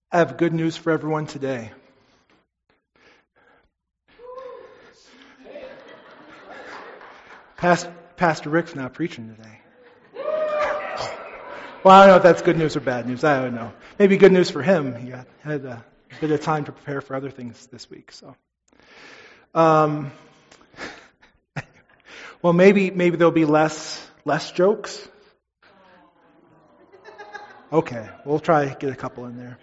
I have good news for everyone today. Pastor Rick's not preaching today. Well, I don't know if that's good news or bad news. I don't know. Maybe good news for him. He had a bit of time to prepare for other things this week. So, well, maybe there'll be less jokes. Okay, we'll try to get a couple in there.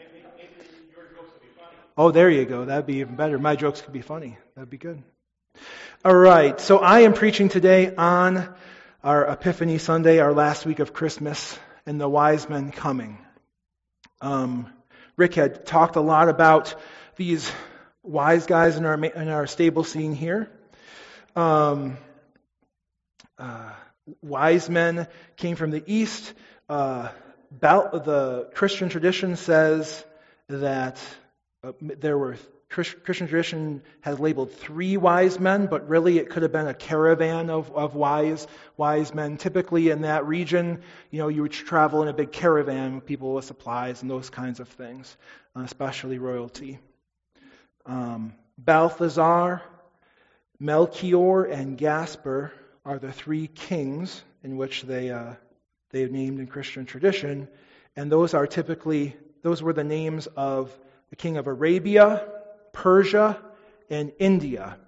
Oh, there you go. That'd be even better. My jokes could be funny. That'd be good. All right. So I am preaching today on our Epiphany Sunday, our last week of Christmas, and the wise men coming. Rick had talked a lot about these wise guys in our stable scene here. Wise men came from the east. The Christian tradition says that Christian tradition has labeled 3 wise men, but really it could have been a caravan of wise men. Typically in that region, you would travel in a big caravan with people with supplies and those kinds of things, especially royalty. Balthazar, Melchior, and Gaspar are the 3 kings in which they have named in Christian tradition, and those were the names of the king of Arabia, Persia, and India.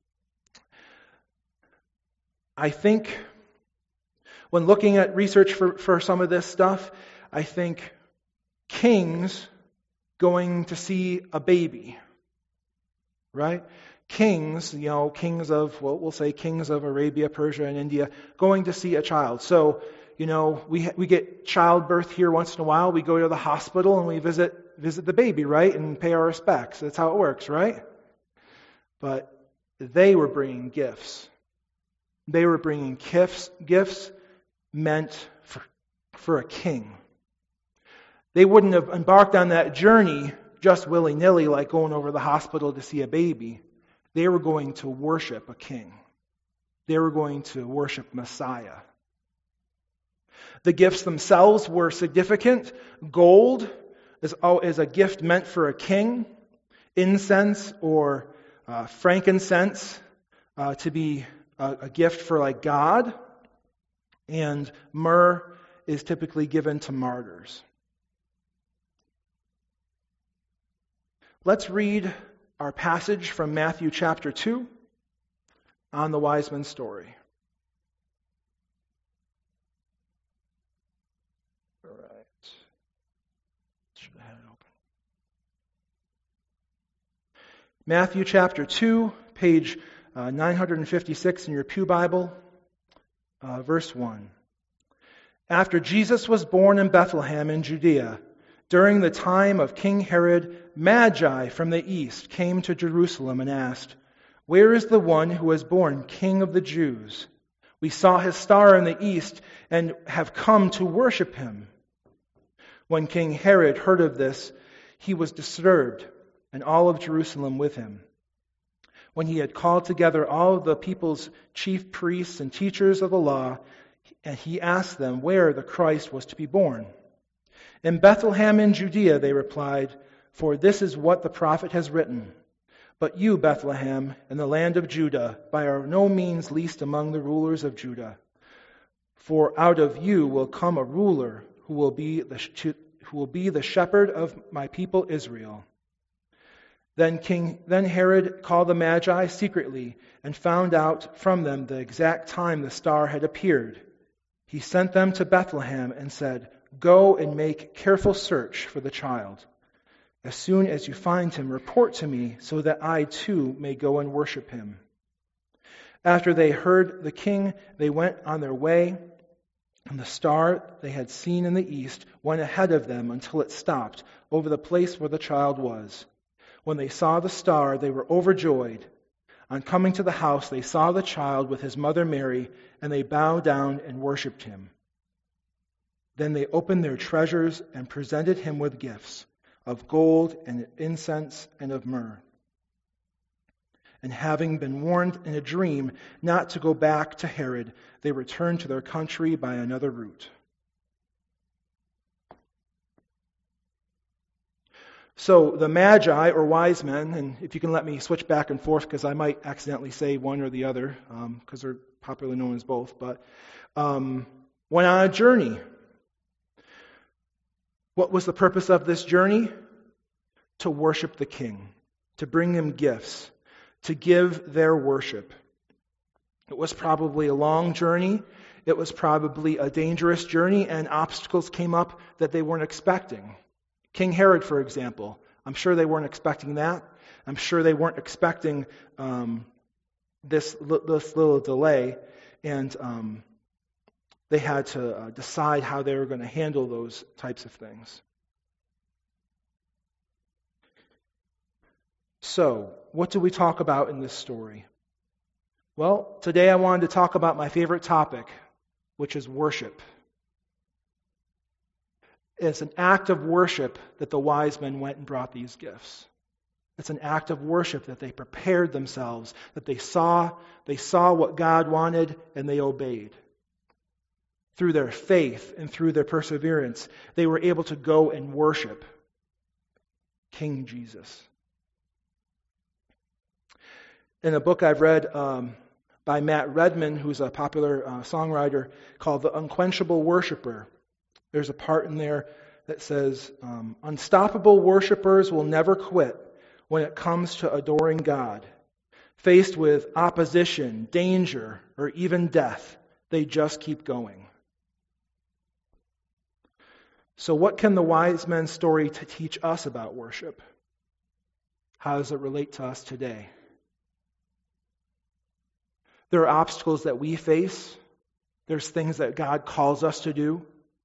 I think when looking at research for some of this stuff, I think kings going to see a baby, right? Kings, kings of Arabia, Persia, and India, going to see a child. So, we get childbirth here once in a while. We go to the hospital and we visit the baby, right? And pay our respects. That's how it works, right? But they were bringing gifts. They were bringing gifts meant for a king. They wouldn't have embarked on that journey just willy-nilly like going over to the hospital to see a baby. They were going to worship a king. They were going to worship Messiah. The gifts themselves were significant. Gold is a gift meant for a king. Incense or frankincense to be a gift for God. And myrrh is typically given to martyrs. Let's read our passage from Matthew chapter 2 on the wise men story. All right. Should have had it open. Matthew chapter 2, page 956 in your Pew Bible, verse 1. After Jesus was born in Bethlehem in Judea, during the time of King Herod, Magi from the east came to Jerusalem and asked, "Where is the one who was born King of the Jews? We saw his star in the east and have come to worship him." When King Herod heard of this, he was disturbed, and all of Jerusalem with him. When he had called together all of the people's chief priests and teachers of the law, and he asked them where the Christ was to be born. "In Bethlehem in Judea," they replied, "for this is what the prophet has written. But you, Bethlehem, in the land of Judah, by no means least among the rulers of Judah. For out of you will come a ruler who will be the shepherd of my people Israel." Then Herod called the Magi secretly and found out from them the exact time the star had appeared. He sent them to Bethlehem and said, "Go and make careful search for the child. As soon as you find him, report to me so that I too may go and worship him." After they heard the king, they went on their way, and the star they had seen in the east went ahead of them until it stopped over the place where the child was. When they saw the star, they were overjoyed. On coming to the house, they saw the child with his mother Mary, and they bowed down and worshipped him. Then they opened their treasures and presented him with gifts of gold and incense and of myrrh. And having been warned in a dream not to go back to Herod, they returned to their country by another route. So the Magi, or wise men, and if you can let me switch back and forth because I might accidentally say one or the other because they're popularly known as both, but went on a journey. What was the purpose of this journey? To worship the king, to bring him gifts, to give their worship. It was probably a long journey. It was probably a dangerous journey, and obstacles came up that they weren't expecting. King Herod, for example, I'm sure they weren't expecting that. I'm sure they weren't expecting this little delay, and they had to decide how they were going to handle those types of things. So, what do we talk about in this story? Well, today I wanted to talk about my favorite topic, which is worship. It's an act of worship that the wise men went and brought these gifts. It's an act of worship that they prepared themselves, that they saw what God wanted and they obeyed. Through their faith and through their perseverance, they were able to go and worship King Jesus. In a book I've read by Matt Redman, who's a popular songwriter, called The Unquenchable Worshipper, there's a part in there that says, unstoppable worshipers will never quit when it comes to adoring God. Faced with opposition, danger, or even death, they just keep going. So what can the wise men's story teach us about worship? How does it relate to us today? There are obstacles that we face. There's things that God calls us to do.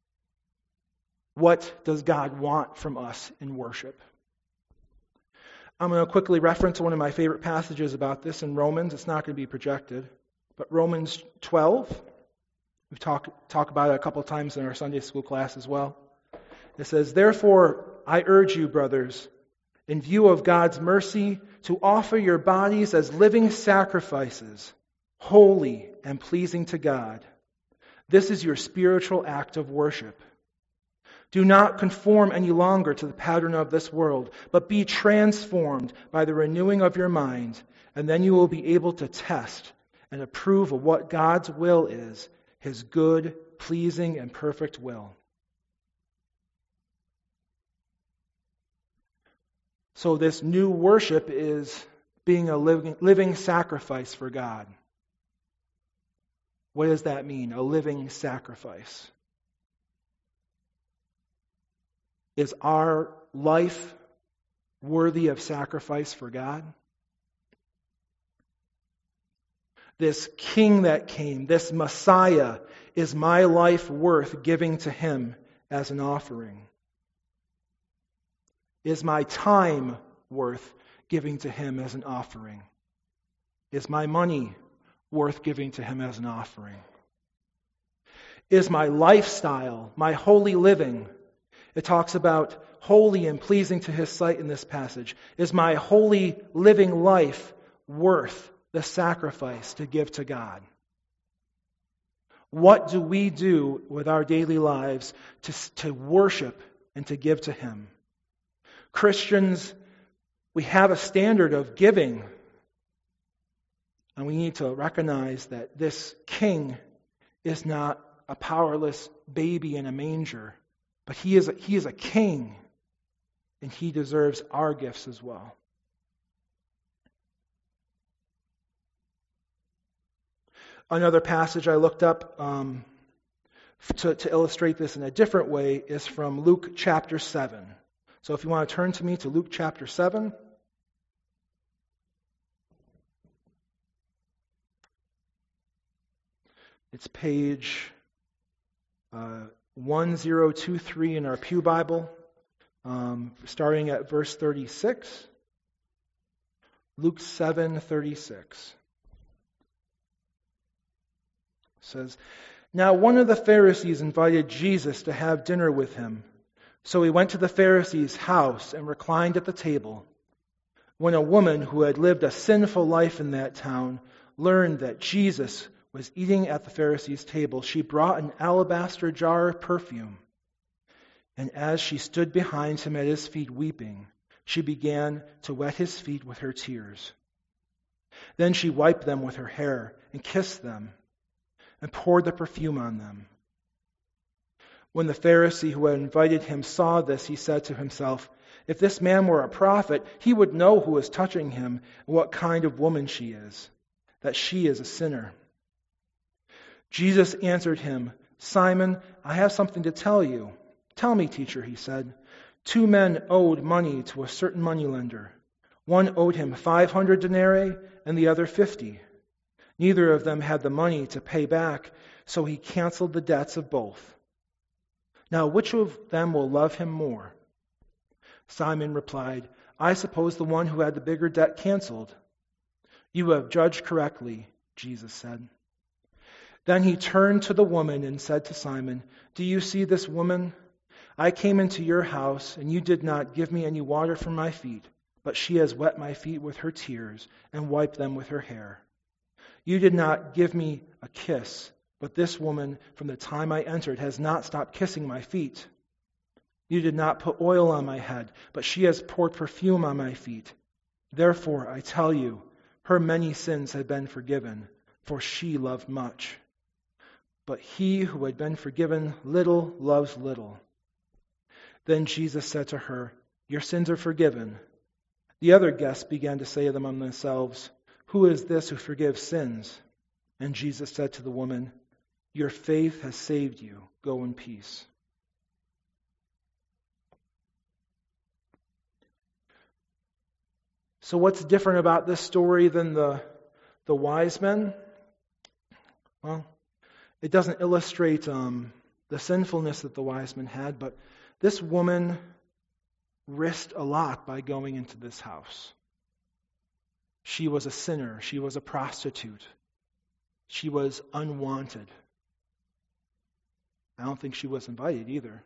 What does God want from us in worship? I'm going to quickly reference one of my favorite passages about this in Romans. It's not going to be projected, but Romans 12. We've talked about it a couple times in our Sunday school class as well. It says, therefore, I urge you, brothers, in view of God's mercy, to offer your bodies as living sacrifices, holy and pleasing to God. This is your spiritual act of worship. Do not conform any longer to the pattern of this world, but be transformed by the renewing of your mind, and then you will be able to test and approve of what God's will is, His good, pleasing, and perfect will. So this new worship is being a living sacrifice for God. What does that mean? A living sacrifice. Is our life worthy of sacrifice for God? This King that came, this Messiah, is my life worth giving to Him as an offering? Is my time worth giving to Him as an offering? Is my money worth giving to Him as an offering? Is my lifestyle, my holy living, it talks about holy and pleasing to His sight in this passage. Is my holy living life worth the sacrifice to give to God? What do we do with our daily lives to worship and to give to Him? Christians, we have a standard of giving. And we need to recognize that this King is not a powerless baby in a manger, but he is a king, and He deserves our gifts as well. Another passage I looked up to illustrate this in a different way is from Luke chapter 7. So if you want to turn to me to Luke chapter 7. It's page 1023 in our Pew Bible, starting at verse 36. Luke 7:36 says, now one of the Pharisees invited Jesus to have dinner with him. So he went to the Pharisee's house and reclined at the table. When a woman who had lived a sinful life in that town learned that Jesus was eating at the Pharisee's table, she brought an alabaster jar of perfume. And as she stood behind him at his feet weeping, she began to wet his feet with her tears. Then she wiped them with her hair and kissed them and poured the perfume on them. When the Pharisee who had invited him saw this, he said to himself, "If this man were a prophet, he would know who is touching him and what kind of woman she is, that she is a sinner." Jesus answered him, "Simon, I have something to tell you." "Tell me, teacher," he said. 2 men owed money to a certain moneylender. One owed him 500 denarii and the other 50. Neither of them had the money to pay back, so he canceled the debts of both. Now, which of them will love him more?" Simon replied, "I suppose the one who had the bigger debt canceled." "You have judged correctly," Jesus said. Then he turned to the woman and said to Simon, "Do you see this woman? I came into your house, and you did not give me any water for my feet, but she has wet my feet with her tears and wiped them with her hair. You did not give me a kiss, but this woman, from the time I entered, has not stopped kissing my feet. You did not put oil on my head, but she has poured perfume on my feet. Therefore, I tell you, her many sins have been forgiven, for she loved much. But he who had been forgiven little loves little." Then Jesus said to her, "Your sins are forgiven." The other guests began to say among themselves, "Who is this who forgives sins?" And Jesus said to the woman, "Your faith has saved you. Go in peace." So what's different about this story than the wise men? Well, it doesn't illustrate the sinfulness that the wise men had, but this woman risked a lot by going into this house. She was a sinner. She was a prostitute. She was unwanted. I don't think she was invited either.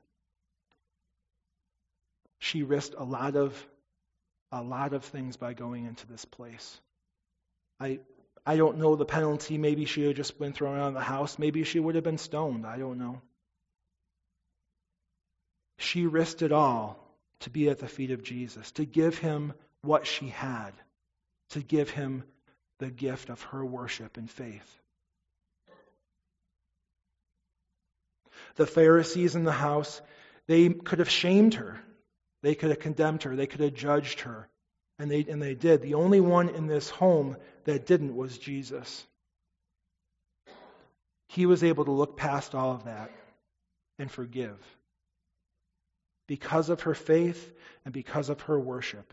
She risked a lot of things by going into this place. I don't know the penalty. Maybe she had just been thrown out of the house. Maybe she would have been stoned. I don't know. She risked it all to be at the feet of Jesus, to give him what she had, to give him the gift of her worship and faith. The Pharisees in the house, they could have shamed her. They could have condemned her. They could have judged her. And they did. The only one in this home that didn't was Jesus. He was able to look past all of that and forgive because of her faith and because of her worship.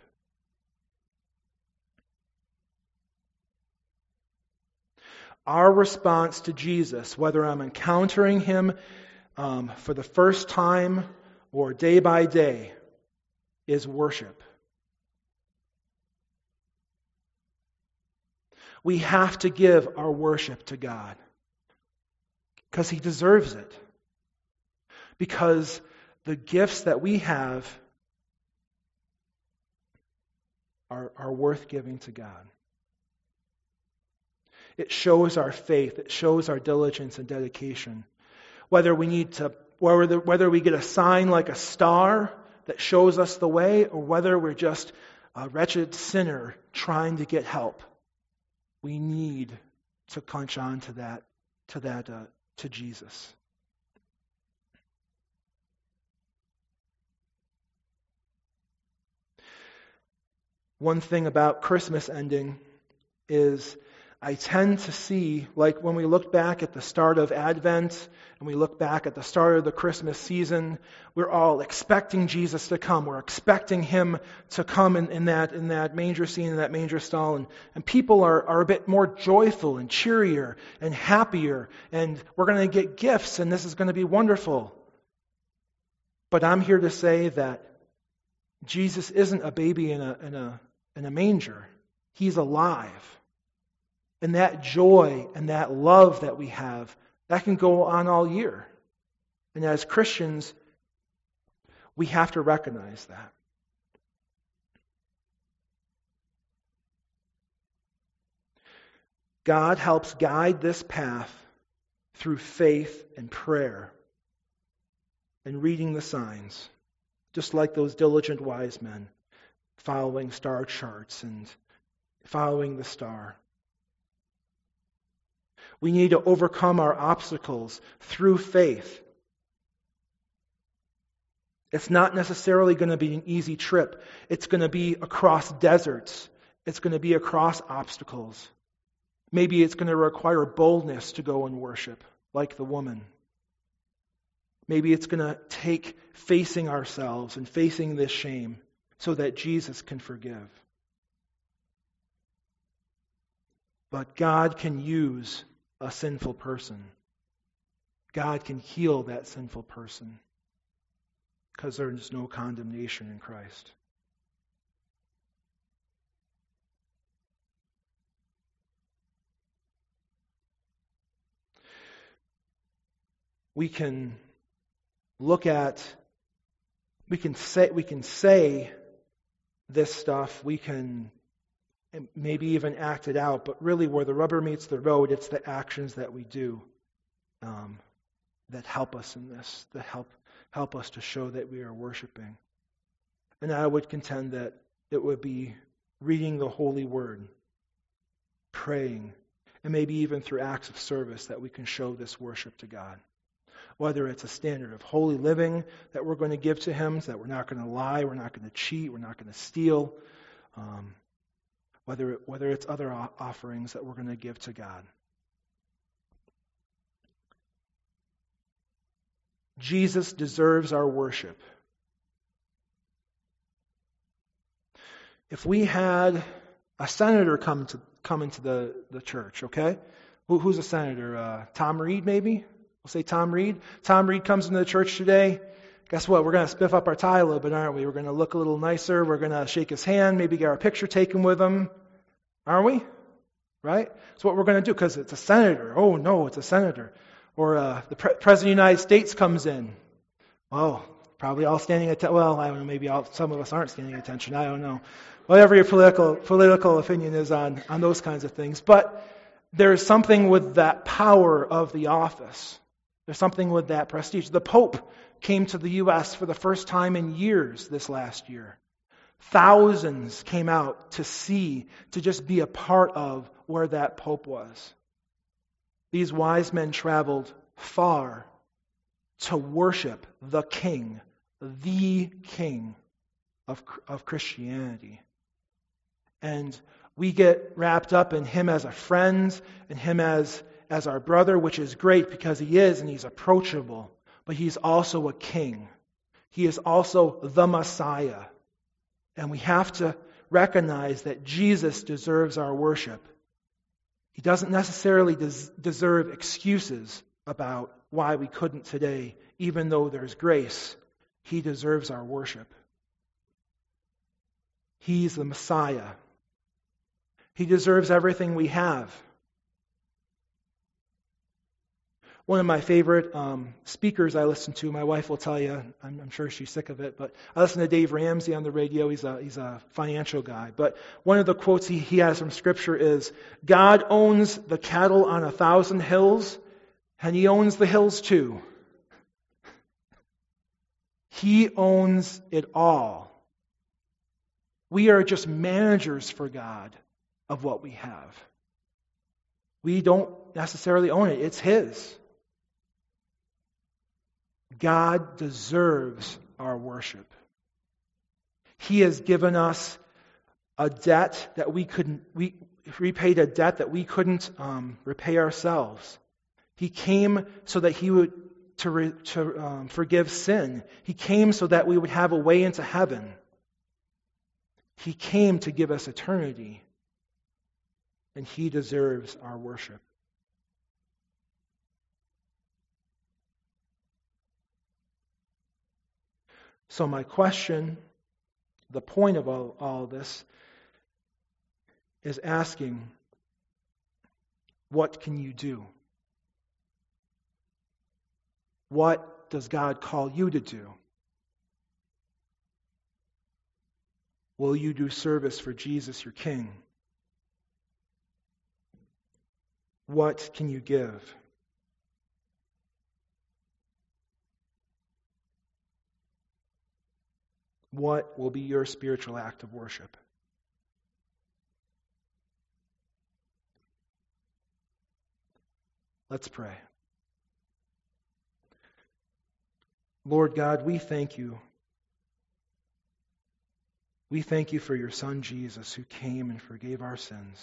Our response to Jesus, whether I'm encountering him for the first time or day by day, is worship. We have to give our worship to God because he deserves it. Because the gifts that we have are worth giving to God. It shows our faith. It shows our diligence and dedication. Whether we get a sign like a star that shows us the way, or whether we're just a wretched sinner trying to get help, we need to clench on to Jesus. One thing about Christmas ending is I tend to see, like when we look back at the start of Advent and we look back at the start of the Christmas season, we're all expecting Jesus to come. We're expecting him to come in that manger scene, in that manger stall. And people are a bit more joyful and cheerier and happier. And we're going to get gifts and this is going to be wonderful. But I'm here to say that Jesus isn't a baby in a manger. He's alive. And that joy and that love that we have, that can go on all year. And as Christians, we have to recognize that. God helps guide this path through faith and prayer and reading the signs, just like those diligent wise men. following star charts and following the star. We need to overcome our obstacles through faith. It's not necessarily going to be an easy trip. It's going to be across deserts. It's going to be across obstacles. Maybe it's going to require boldness to go and worship, like the woman. Maybe it's going to take facing ourselves and facing this shame so that Jesus can forgive. But God can use a sinful person. God can heal that sinful person because there is no condemnation in Christ. We can say this stuff, we can maybe even act it out, but really where the rubber meets the road, it's the actions that we do that help us in this, that help us to show that we are worshiping. And I would contend that it would be reading the Holy Word, praying, and maybe even through acts of service that we can show this worship to God. Whether it's a standard of holy living that we're going to give to Him, so that we're not going to lie, we're not going to cheat, we're not going to steal, whether it's other offerings that we're going to give to God. Jesus deserves our worship. If we had a senator come into the church, okay? Who's a senator? Tom Reed, maybe? We'll say Tom Reed. Tom Reed comes into the church today. Guess what? We're going to spiff up our tie a little bit, aren't we? We're going to look a little nicer. We're going to shake his hand, maybe get our picture taken with him. Aren't we? Right? That's what we're going to do because it's a senator. Oh, no, it's a senator. Or the President of the United States comes in. Well, probably all standing attention. Well, I don't know, maybe some of us aren't standing attention. I don't know. Whatever your political opinion is on those kinds of things. But there's something with that power of the office. There's something with that prestige. The Pope came to the U.S. for the first time in years this last year. Thousands came out to just be a part of where that Pope was. These wise men traveled far to worship the King of Christianity. And we get wrapped up in Him as a friend and Him as our brother, which is great because He is and He's approachable. But He's also a King. He is also the Messiah. And we have to recognize that Jesus deserves our worship. He doesn't necessarily deserve excuses about why we couldn't today, even though there's grace. He deserves our worship. He's the Messiah. He deserves everything we have. One of my favorite speakers I listen to, my wife will tell you, I'm sure she's sick of it, but I listen to Dave Ramsey on the radio. He's a financial guy. But one of the quotes he has from Scripture is, God owns the cattle on 1,000 hills, and He owns the hills too. He owns it all. We are just managers for God of what we have. We don't necessarily own it. It's His. God deserves our worship. He has given us a debt that we repaid a debt that we couldn't repay ourselves. He came so that He would to forgive sin. He came so that we would have a way into heaven. He came to give us eternity. And He deserves our worship. So my question, the point of all this, is asking, what can you do? What does God call you to do? Will you do service for Jesus, your King? What can you give? What will be your spiritual act of worship? Let's pray. Lord God, we thank you. We thank you for your Son, Jesus, who came and forgave our sins.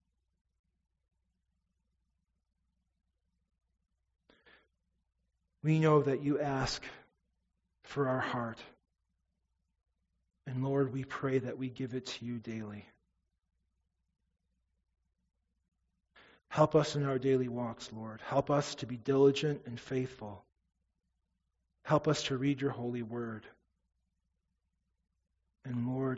We know that you ask for our heart. And Lord, we pray that we give it to you daily. Help us in our daily walks, Lord. Help us to be diligent and faithful. Help us to read your holy word. And Lord,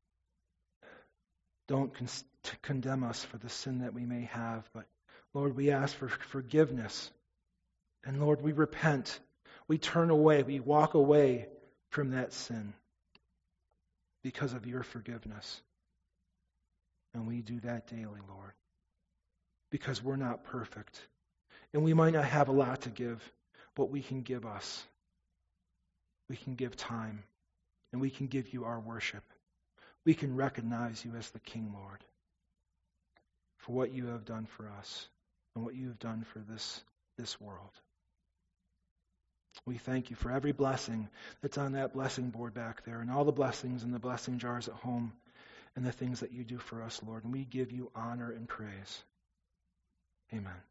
don't condemn us for the sin that we may have, but Lord, we ask for forgiveness. And Lord, we repent. We turn away. We walk away from that sin because of your forgiveness. And we do that daily, Lord, because we're not perfect. And we might not have a lot to give, but we can give us. We can give time, and we can give you our worship. We can recognize you as the King, Lord, for what you have done for us and what you have done for this world. We thank you for every blessing that's on that blessing board back there, and all the blessings in the blessing jars at home, and the things that you do for us, Lord. And we give you honor and praise. Amen.